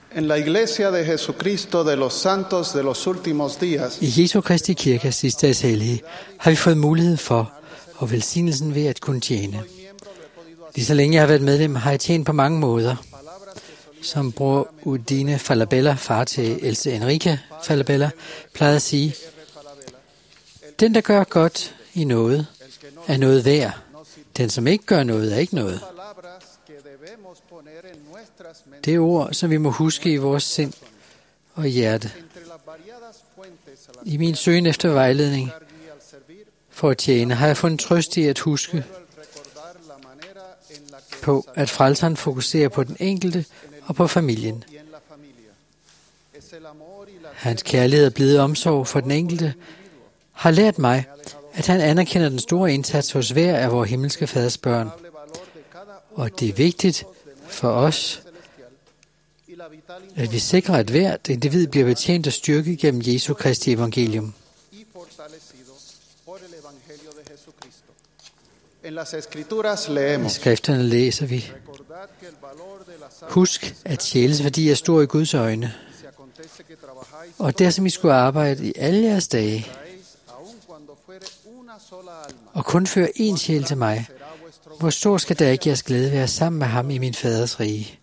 En la Iglesia de Jesucristo de los Santos de los Últimos Días, I Jesu Kristi Kirke, sidste dags hellige, har vi fået mulighed for og velsignelsen ved at kunne tjene. Lige så længe jeg har været medlem, har jeg tjent på mange måder. Som bror Udine Falabella, far til ældste Enrique Falabella, plejede at sige, den, der gør godt i noget, er noget værd. Den, som ikke gør noget, er ikke noget. Det er ord, som vi må huske i vores sind og hjerte. I min søgen efter vejledning for at tjene, har jeg fundet trøst i at huske på, at frelseren fokuserer på den enkelte og på familien. Hans kærlighed og blide omsorg for den enkelte har lært mig, at han anerkender den store indsats hos hver af vores himmelske faders børn. Og det er vigtigt for os, at vi sikrer, at hvert individ bliver betjent og styrket gennem Jesu Kristi evangelium. I skrifterne læser vi, husk, at sjælens værdi er stor i Guds øjne, og der som I skulle arbejde i alle jeres dage, og kun føre én sjæl til mig, hvor stor skal der ikke jeres glæde være sammen med ham i min faders rige.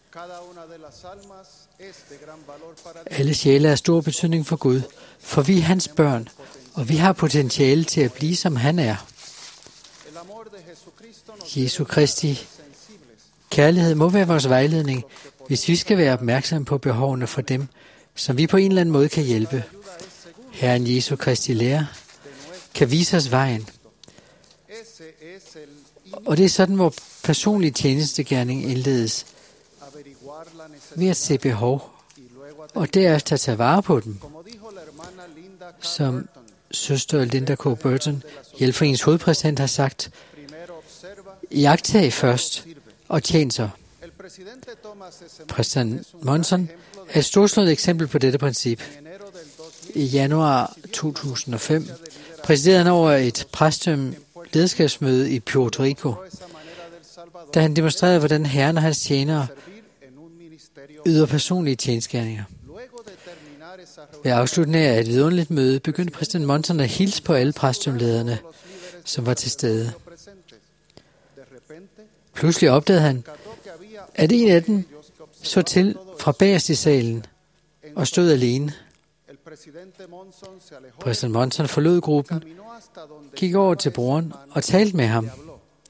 Alle sjæle er af stor betydning for Gud, for vi er hans børn, og vi har potentiale til at blive som han er. Jesu Kristi kærlighed må være vores vejledning, hvis vi skal være opmærksomme på behovene for dem, som vi på en eller anden måde kan hjælpe. Herren Jesu Kristi lære kan vise os vejen. Og det er sådan, hvor personlig tjenestegerning indledes, ved at se behov, og derefter tage vare på dem. Som søster Linda K. Burton, Hjælpforeningens hovedpræsident, har sagt, iagttag først, og tjen så. Præsident Monson er et storslået eksempel på dette princip. I januar 2005 præsiderede han over et præstedømme lederskabsmøde i Puerto Rico, da han demonstrerede, hvordan Herren og hans tjenere yder personlige tjenestegerninger. Ved afslutningen af et vidunderligt møde begyndte præsident Monson at hilse på alle præstedømmelederne, som var til stede. Pludselig opdagede han, at en af dem så til fra bagerst i salen og stod alene. Præsident Monson forlod gruppen, gik over til broren og talte med ham.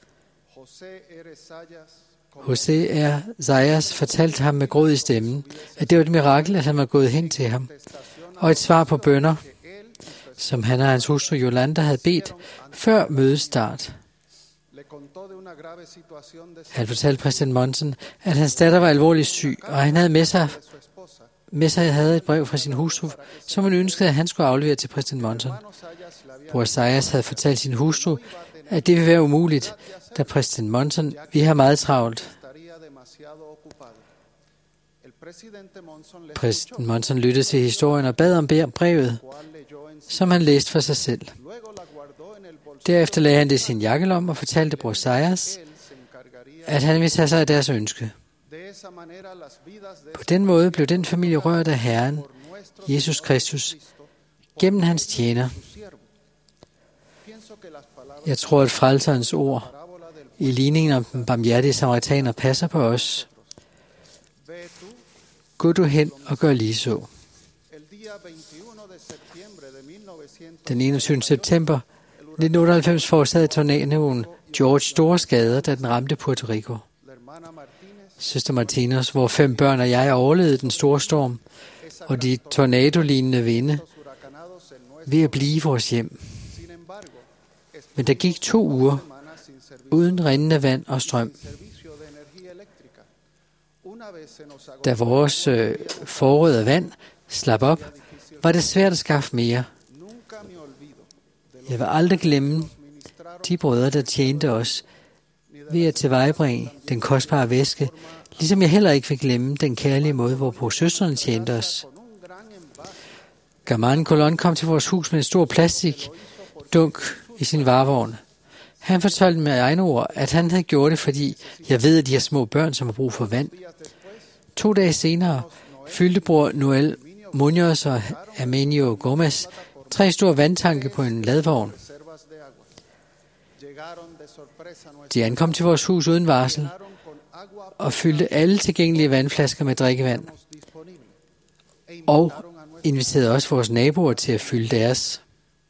José R. Zayas fortalte ham med gråd i stemmen, at det var et mirakel, at han var gået hen til ham, og et svar på bønner, som han og hans hustru Yolanda havde bedt før mødets start. Han fortalte præsident Monson, at hans datter var alvorligt syg, og han havde med sig havde et brev fra sin hustru, som han ønskede, at han skulle aflevere til præsident Monson. Bror Zayas havde fortalt sin hustru, at det ville være umuligt, da præsident Monson, vi har meget travlt. Præsident Monson lyttede til historien og bad om brevet, som han læste for sig selv. Derefter lagde han det i sin jakkelom og fortalte bror Zayas, at han ville tage sig af deres ønske. På den måde blev den familie rørt af Herren, Jesus Kristus, gennem hans tjener. Jeg tror, at frelserens ord i ligningen om den barmhjertige samaritaner passer på os. Gå du hen og gør lige så. Den 21. september 1998 forårsagede tornadoen George store skader, da den ramte Puerto Rico. Søster Martinez, hvor 5 børn og jeg overlevede den store storm og de tornadolignende vinde ved at blive i vores hjem. Men der gik 2 uger uden rindende vand og strøm. Da vores forråd af vand slap op, var det svært at skaffe mere. Jeg vil aldrig glemme de brødre, der tjente os ved at tilvejebringe den kostbare væske, ligesom jeg heller ikke vil glemme den kærlige måde, hvorpå søstrene tjente os. Germain Colon kom til vores hus med en stor plastikdunk i sin varevogn. Han fortalte med egne ord, at han havde gjort det, fordi jeg ved, at de har små børn, som har brug for vand. 2 dage senere fyldte bror Noel Muñoz og Armenio Gomez 3 store vandtanke på en ladvogn. De ankom til vores hus uden varsel og fyldte alle tilgængelige vandflasker med drikkevand og inviterede også vores naboer til at fylde deres.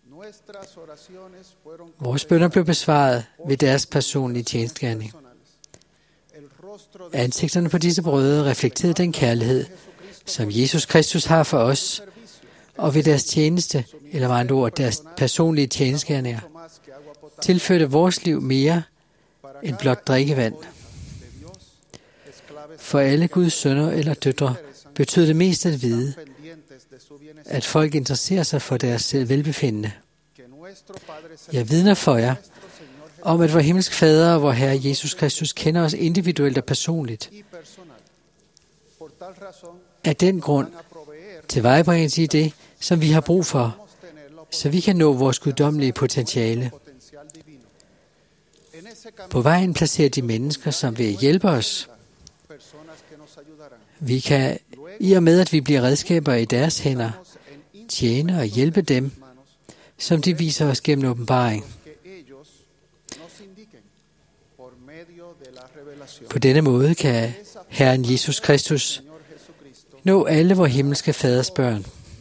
Vores bønner blev besvaret ved deres personlige tjenestegerning. Ansigterne på disse brødre reflekterede den kærlighed, som Jesus Kristus har for os, og ved deres tjeneste, eller med andre ord, deres personlige tjenestegerninger, tilførte vores liv mere end blot drikkevand. For alle Guds sønner eller døtre betød det mest at vide, at folk interesserer sig for deres velbefindende. Jeg vidner for jer, om at vor himmelske Fader og vor Herre Jesus Kristus kender os individuelt og personligt. Af den grund tilvejebringes de det, som vi har brug for, så vi kan nå vores guddommelige potentiale. På vejen placerer de mennesker, som vil hjælpe os. Vi kan, i og med at vi bliver redskaber i deres hænder, tjene og hjælpe dem, som de viser os gennem åbenbaring. På denne måde kan Herren Jesus Kristus nå alle vor himmelske Faders børn.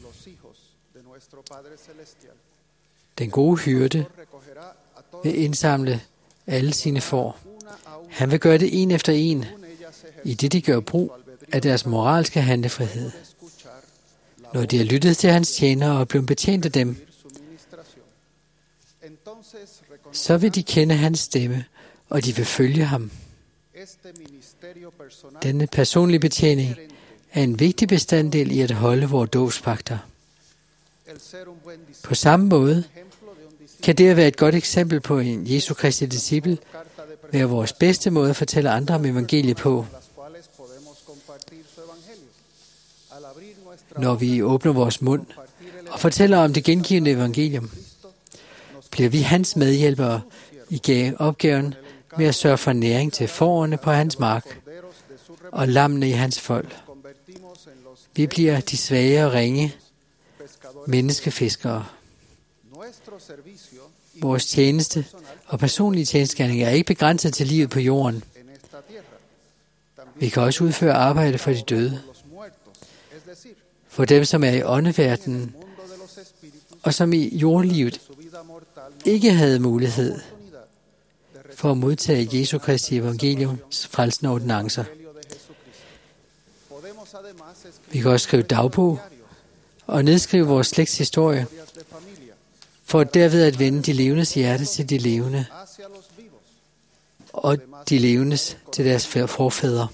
Den gode hyrde vil indsamle alle sine får. Han vil gøre det en efter en, i det de gør brug af deres moralske handlefrihed. Når de har lyttet til hans tjenere og blevet betjent af dem, så vil de kende hans stemme, og de vil følge ham. Denne personlige betjening er en vigtig bestanddel i at holde vores dåbspagter. På samme måde kan det at være et godt eksempel på en Jesu Kristi disciple være vores bedste måde at fortælle andre om evangeliet på. Når vi åbner vores mund og fortæller om det gengivende evangelium, bliver vi hans medhjælpere i opgaven med at sørge for næring til fårene på hans mark og lammene i hans folk. Vi bliver de svage og ringe menneskefiskere. Vores tjeneste og personlige tjenestegerning er ikke begrænset til livet på jorden. Vi kan også udføre arbejde for de døde, for dem, som er i åndeverdenen, og som i jordlivet ikke havde mulighed for at modtage Jesu Kristi evangeliums frelsende ordinancer. Vi kan også skrive dagbog og nedskrive vores slægts historie, for derved at vende de levendes hjerte til de levende, og de levendes til deres forfædre.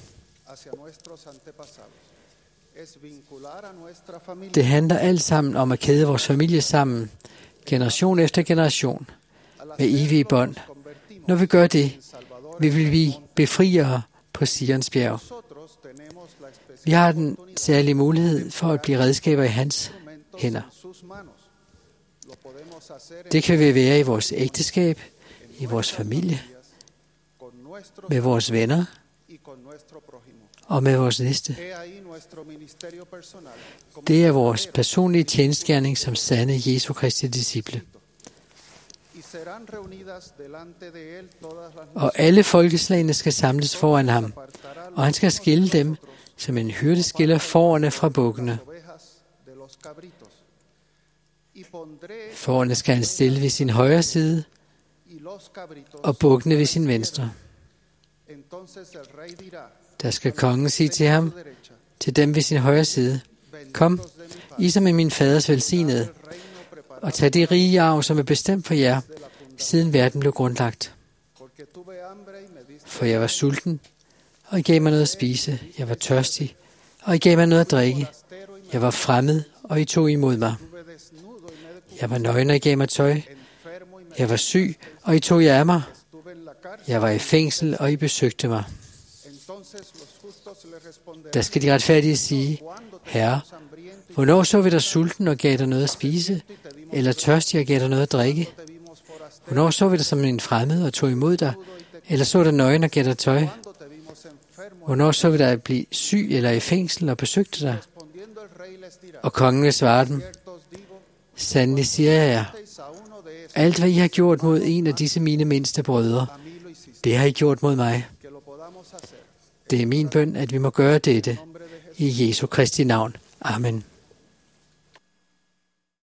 Det handler alt sammen om at kæde vores familie sammen, generation efter generation, med evige bånd. Når vi gør det, vil vi befriere på Sions bjerg. Vi har den særlige mulighed for at blive redskaber i hans hænder. Det kan vi være i vores ægteskab, i vores familie, med vores venner og med vores næste. Det er vores personlige tjenestegerning som sande Jesu Kristi disciple. Og alle folkeslagene skal samles foran ham, og han skal skille dem, som en hyrde skiller fårene fra bukkene. Fårene skal han stille ved sin højre side, og bukkene ved sin venstre. Der skal kongen sige til ham, til dem ved sin højre side, kom, I som er min faders velsignede, og tag det rige arv, som er bestemt for jer, siden verden blev grundlagt. For jeg var sulten, og I gav mig noget at spise. Jeg var tørstig, og I gav mig noget at drikke. Jeg var fremmed, og I tog imod mig. Jeg var nøgen, og I gav mig tøj. Jeg var syg, og I tog jer af mig. Jeg var i fængsel, og I besøgte mig. Der skal de retfærdige sige, Herre, hvornår så vi dig sulten og gav dig noget at spise, eller tørstig og gav dig noget at drikke? Hvornår så vi dig som en fremmed og tog imod dig, eller så dig nøgen og gav dig tøj? Hvornår så vi dig blive syg eller i fængsel og besøgte dig? Og kongen vil svare dem, sandelig siger jeg jer, alt hvad I har gjort mod en af disse mine mindste brødre, det har I gjort mod mig. Det er min bøn, at vi må gøre dette i Jesu Kristi navn. Amen.